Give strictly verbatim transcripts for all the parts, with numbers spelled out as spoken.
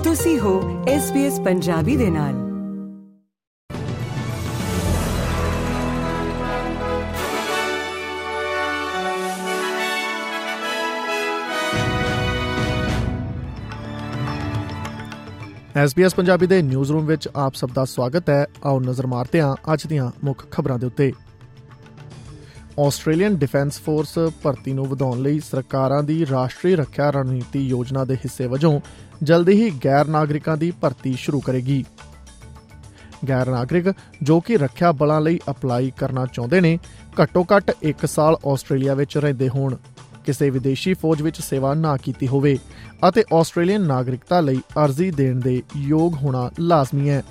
ਤੁਸੀਂ ਹੋ S B S Punjabi ਦੇ ਨਾਲ। ਐਸ ਬੀ ਐਸ ਪੰਜਾਬੀ ਦੇ ਨਿਊਜ਼ ਰੂਮ ਵਿੱਚ ਆਪ ਸਭ ਦਾ ਸਵਾਗਤ ਹੈ। ਆਓ ਨਜ਼ਰ ਮਾਰਦੇ ਹਾਂ ਅੱਜ ਦੀਆਂ ਮੁੱਖ ਖਬਰਾਂ ਦੇ ਉੱਤੇ। ਆਸਟ੍ਰੇਲੀਅਨ ਡਿਫੈਂਸ ਫੋਰਸ ਭਰਤੀ ਨੂੰ ਵਧਾਉਣ ਲਈ ਸਰਕਾਰਾਂ ਦੀ ਰਾਸ਼ਟਰੀ ਰੱਖਿਆ ਰਣਨੀਤੀ ਯੋਜਨਾ ਦੇ ਹਿੱਸੇ ਵਜੋਂ ਜਲਦੀ ਹੀ ਗੈਰ ਨਾਗਰਿਕਾਂ ਦੀ ਭਰਤੀ ਸ਼ੁਰੂ ਕਰੇਗੀ। ਗੈਰ ਨਾਗਰਿਕ ਜੋ ਕਿ ਰੱਖਿਆ ਬਲਾਂ ਲਈ ਅਪਲਾਈ ਕਰਨਾ ਚਾਹੁੰਦੇ ਨੇ, ਘੱਟੋ ਘੱਟ ਇੱਕ ਸਾਲ ਆਸਟ੍ਰੇਲੀਆ ਵਿੱਚ ਰਹਿੰਦੇ ਹੋਣ, ਕਿਸੇ ਵਿਦੇਸ਼ੀ ਫੌਜ ਵਿੱਚ ਸੇਵਾ ਨਾ ਕੀਤੀ ਹੋਵੇ ਅਤੇ ਆਸਟ੍ਰੇਲੀਅਨ ਨਾਗਰਿਕਤਾ ਲਈ ਅਰਜ਼ੀ ਦੇਣ ਦੇ ਯੋਗ ਹੋਣਾ ਲਾਜ਼ਮੀ ਹੈ।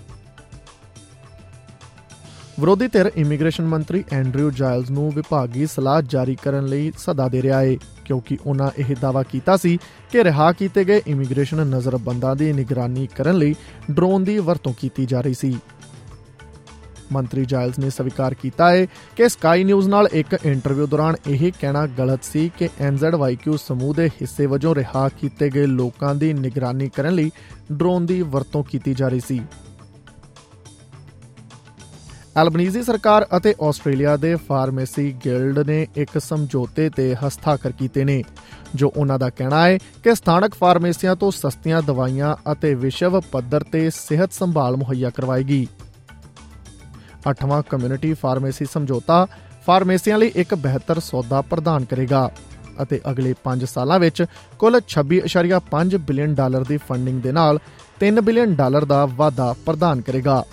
ਵਿਰੋਧੀ ਧਿਰ ਇਮੀਗ੍ਰੇਸ਼ਨ ਮੰਤਰੀ ਐਂਡਰਿਊ ਜਾਇਲਜ਼ ਨੂੰ ਵਿਭਾਗੀ ਸਲਾਹ ਜਾਰੀ ਕਰਨ ਲਈ ਸੱਦਾ ਦੇ ਰਿਹਾ ਹੈ, ਕਿਉਂਕਿ ਉਹਨਾਂ ਇਹ ਦਾਅਵਾ ਕੀਤਾ ਸੀ ਕਿ ਰਿਹਾ ਕੀਤੇ ਗਏ ਇਮੀਗ੍ਰੇਸ਼ਨ ਨਜ਼ਰਬੰਦਾਂ ਦੀ ਨਿਗਰਾਨੀ ਕਰਨ ਲਈ ਡਰੋਨ ਦੀ ਵਰਤੋਂ ਕੀਤੀ ਜਾ ਰਹੀ ਸੀ। ਮੰਤਰੀ ਜਾਇਲਜ਼ ਨੇ ਸਵੀਕਾਰ ਕੀਤਾ ਹੈ ਕਿ ਸਕਾਈ ਨਿਊਜ਼ ਨਾਲ ਇੱਕ ਇੰਟਰਵਿਊ ਦੌਰਾਨ ਇਹ ਕਹਿਣਾ ਗਲਤ ਸੀ ਕਿ ਐਨ ਜ਼ੈਡ ਵਾਈ ਕਿਊ ਸਮੂਹ ਦੇ ਹਿੱਸੇ ਵਜੋਂ ਰਿਹਾ ਕੀਤੇ ਗਏ ਲੋਕਾਂ ਦੀ ਨਿਗਰਾਨੀ ਕਰਨ ਲਈ ਡਰੋਨ ਦੀ ਵਰਤੋਂ ਕੀਤੀ ਜਾ ਰਹੀ ਸੀ। ਐਲਬਨੀਜ਼ੀ ਸਰਕਾਰ ਅਤੇ ਆਸਟ੍ਰੇਲੀਆ ਦੇ ਫਾਰਮੇਸੀ ਗਿਲਡ ਨੇ ਇੱਕ ਸਮਝੌਤੇ ਤੇ ਹਸਤਾਖਰ ਕੀਤੇ ਨੇ, ਜੋ ਉਹਨਾਂ ਦਾ ਕਹਿਣਾ ਹੈ ਕਿ ਸਥਾਨਕ ਫਾਰਮੇਸੀਆਂ ਤੋਂ ਸਸਤੀਆਂ ਦਵਾਈਆਂ ਅਤੇ ਵਿਸ਼ਵ ਪੱਧਰ ਤੇ ਸਿਹਤ ਸੰਭਾਲ ਮੁਹੱਈਆ ਕਰਵਾਏਗੀ। ਅੱਠਵਾਂ ਕਮਿਊਨਿਟੀ ਫਾਰਮੇਸੀ ਸਮਝੌਤਾ ਫਾਰਮੇਸੀਆਂ ਲਈ ਇੱਕ ਬਿਹਤਰ ਸੌਦਾ ਪ੍ਰਦਾਨ ਕਰੇਗਾ ਅਤੇ ਅਗਲੇ ਪੰਜ ਸਾਲਾਂ ਵਿੱਚ ਕੁੱਲ ਛੱਬੀ ਇਸ਼ਾਰੀਆ ਪੰਜ ਬਿਲੀਅਨ ਡਾਲਰ ਦੀ ਫੰਡਿੰਗ ਦੇ ਨਾਲ ਤਿੰਨ ਬਿਲੀਅਨ ਡਾਲਰ ਦਾ ਵਾਧਾ ਪ੍ਰਦਾਨ ਕਰੇਗਾ।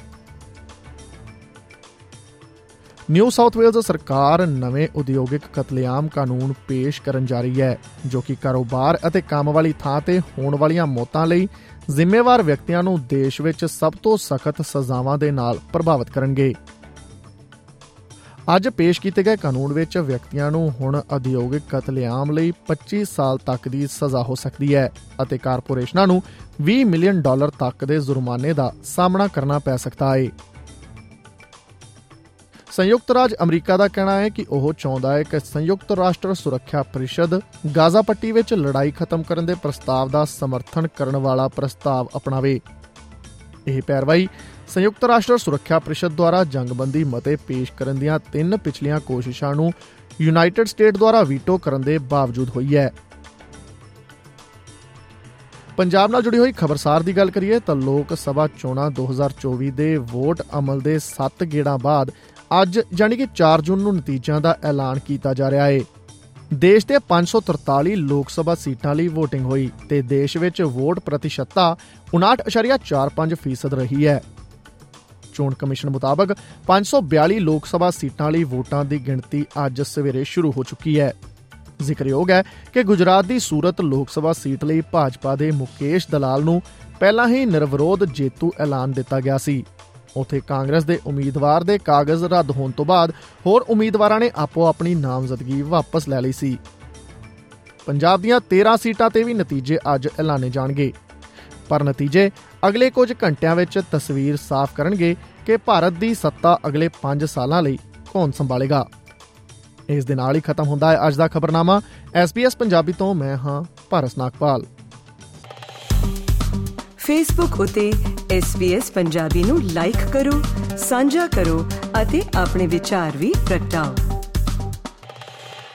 ਨਿਊ ਸਾਊਥ ਵੇਲਜ਼ ਸਰਕਾਰ ਨਵੇਂ ਉਦਯੋਗਿਕ ਕਤਲੇਆਮ ਕਾਨੂੰਨ ਪੇਸ਼ ਕਰਨ ਜਾ ਰਹੀ ਹੈ, ਜੋ ਕਿ ਕਾਰੋਬਾਰ ਅਤੇ ਕੰਮ ਵਾਲੀ ਥਾਂ ਤੇ ਹੋਣ ਵਾਲੀਆਂ ਮੌਤਾਂ ਲਈ ਜ਼ਿੰਮੇਵਾਰ ਵਿਅਕਤੀਆਂ ਨੂੰ ਦੇਸ਼ ਵਿੱਚ ਸਭ ਤੋਂ ਸਖਤ ਸਜ਼ਾਵਾਂ ਦੇ ਨਾਲ ਪ੍ਰਭਾਵਿਤ ਕਰਨਗੇ। ਅੱਜ ਪੇਸ਼ ਕੀਤੇ ਗਏ ਕਾਨੂੰਨ ਵਿੱਚ ਵਿਅਕਤੀਆਂ ਨੂੰ ਹੁਣ ਉਦਯੋਗਿਕ ਕਤਲੇਆਮ ਲਈ ਪੱਚੀ ਸਾਲ ਤੱਕ ਦੀ ਸਜ਼ਾ ਹੋ ਸਕਦੀ ਹੈ ਅਤੇ ਕਾਰਪੋਰੇਸ਼ਨਾਂ ਨੂੰ ਵੀਹ ਮਿਲੀਅਨ ਡਾਲਰ ਤੱਕ ਦੇ ਜੁਰਮਾਨੇ ਦਾ ਸਾਹਮਣਾ ਕਰਨਾ ਪੈ ਸਕਦਾ ਹੈ। ਸੰਯੁਕਤ ਰਾਜ ਅਮਰੀਕਾ ਦਾ ਕਹਿਣਾ ਹੈ ਕਿ ਉਹ ਚਾਹੁੰਦਾ ਹੈ ਕਿ ਸੰਯੁਕਤ ਰਾਸ਼ਟਰ ਸੁਰੱਖਿਆ ਪਰਿਸ਼ਦ ਗਾਜ਼ਾ ਪੱਟੀ ਵਿੱਚ ਲੜਾਈ ਖਤਮ ਕਰਨ ਦੇ ਪ੍ਰਸਤਾਵ ਦਾ ਸਮਰਥਨ ਕਰਨ ਵਾਲਾ ਪ੍ਰਸਤਾਵ ਅਪਣਾਵੇ। ਇਹ ਪੈਰਵਾਈ ਸੰਯੁਕਤ ਰਾਸ਼ਟਰ ਸੁਰੱਖਿਆ ਪਰਿਸ਼ਦ ਦੁਆਰਾ ਜੰਗਬੰਦੀ ਮਤੇ ਪੇਸ਼ ਕਰਨ ਦੀਆਂ ਤਿੰਨ ਪਿਛਲੀਆਂ ਕੋਸ਼ਿਸ਼ਾਂ ਨੂੰ ਯੂਨਾਈਟਿਡ ਸਟੇਟ ਦੁਆਰਾ ਵੀਟੋ ਕਰਨ ਦੇ ਬਾਵਜੂਦ ਹੋਈ ਹੈ। ਪੰਜਾਬ ਨਾਲ ਜੁੜੀ ਹੋਈ ਖਬਰਸਾਰ ਦੀ ਗੱਲ ਕਰੀਏ ਤਾਂ ਲੋਕ ਸਭਾ ਚੋਣਾਂ ਦੋ ਹਜ਼ਾਰ ਚੌਵੀ ਦੇ ਵੋਟ ਅਮਲ ਦੇ ਸੱਤ ਗੇੜਾਂ ਬਾਅਦ ਅੱਜ ਯਾਨੀ ਕਿ ਚਾਰ ਜੂਨ ਨੂੰ ਨਤੀਜਿਆਂ ਦਾ ਐਲਾਨ ਕੀਤਾ ਜਾ ਰਿਹਾ ਹੈ। ਦੇਸ਼ ਦੇ ਪੰਜ ਸੌ ਤਰਤਾਲੀ ਲੋਕ ਸਭਾ ਸੀਟਾਂ ਲਈ ਵੋਟਿੰਗ ਹੋਈ ਤੇ ਦੇਸ਼ ਵਿੱਚ ਵੋਟ ਪ੍ਰਤੀਸ਼ਤਤਾ ਉਨਾਹਠ ਇਸ਼ਾਰੀਆ ਚਾਰ ਪੰਜ ਫੀਸਦ ਰਹੀ ਹੈ। ਚੋਣ ਕਮਿਸ਼ਨ ਮੁਤਾਬਕ ਪੰਜ ਸੌ ਬਿਆਲੀ ਲੋਕ ਸਭਾ ਸੀਟਾਂ ਲਈ ਵੋਟਾਂ ਦੀ ਗਿਣਤੀ ਅੱਜ ਸਵੇਰੇ ਸ਼ੁਰੂ ਹੋ ਚੁੱਕੀ ਹੈ। ਜ਼ਿਕਰਯੋਗ ਹੈ ਕਿ ਗੁਜਰਾਤ ਦੀ ਸੂਰਤ ਲੋਕ ਸਭਾ ਸੀਟ ਲਈ ਭਾਜਪਾ ਦੇ ਮੁਕੇਸ਼ ਦਲਾਲ ਨੂੰ ਪਹਿਲਾਂ ਹੀ ਨਿਰਵਿਰੋਧ ਜੇਤੂ ਐਲਾਨ ਦਿੱਤਾ ਗਿਆ ਸੀ। ਉੱਥੇ ਕਾਂਗਰਸ ਦੇ ਉਮੀਦਵਾਰ ਦੇ ਕਾਗਜ਼ ਰੱਦ ਹੋਣ ਤੋਂ ਬਾਅਦ ਹੋਰ ਉਮੀਦਵਾਰਾਂ ਨੇ ਆਪੋ ਆਪਣੀ ਨਾਮਜ਼ਦਗੀ ਵਾਪਸ ਲੈ ਲਈ ਸੀ। ਪੰਜਾਬ ਦੀਆਂ ਤੇਰਾਂ ਸੀਟਾਂ ਤੇ ਵੀ ਨਤੀਜੇ ਅੱਜ ਐਲਾਨੇ ਜਾਣਗੇ, ਪਰ ਨਤੀਜੇ ਅਗਲੇ ਕੁਝ ਘੰਟਿਆਂ ਵਿੱਚ ਤਸਵੀਰ ਸਾਫ਼ ਕਰਨਗੇ ਕਿ ਭਾਰਤ ਦੀ ਸੱਤਾ ਅਗਲੇ ਪੰਜ ਸਾਲਾਂ ਲਈ ਕੌਣ ਸੰਭਾਲੇਗਾ। ਇਸ ਦੇ ਨਾਲ ਹੀ ਖਤਮ ਹੁੰਦਾ ਹੈ ਅੱਜ ਦਾ ਖਬਰਨਾਮਾ। ਐਸ ਬੀ ਐਸ ਪੰਜਾਬੀ ਤੋਂ ਮੈਂ ਹਾਂ ਭਾਰਤ ਨਾਗਪਾਲ। ਫੇਸਬੁੱਕ ਉਤੇ ਐਸ ਬੀ ਐਸ ਪੰਜਾਬੀ ਨੂੰ ਲਾਈਕ ਕਰੋ, ਸਾਂਝਾ ਕਰੋ ਅਤੇ ਆਪਣੇ ਵਿਚਾਰ ਵੀ ਪ੍ਰਗਟਾਓ।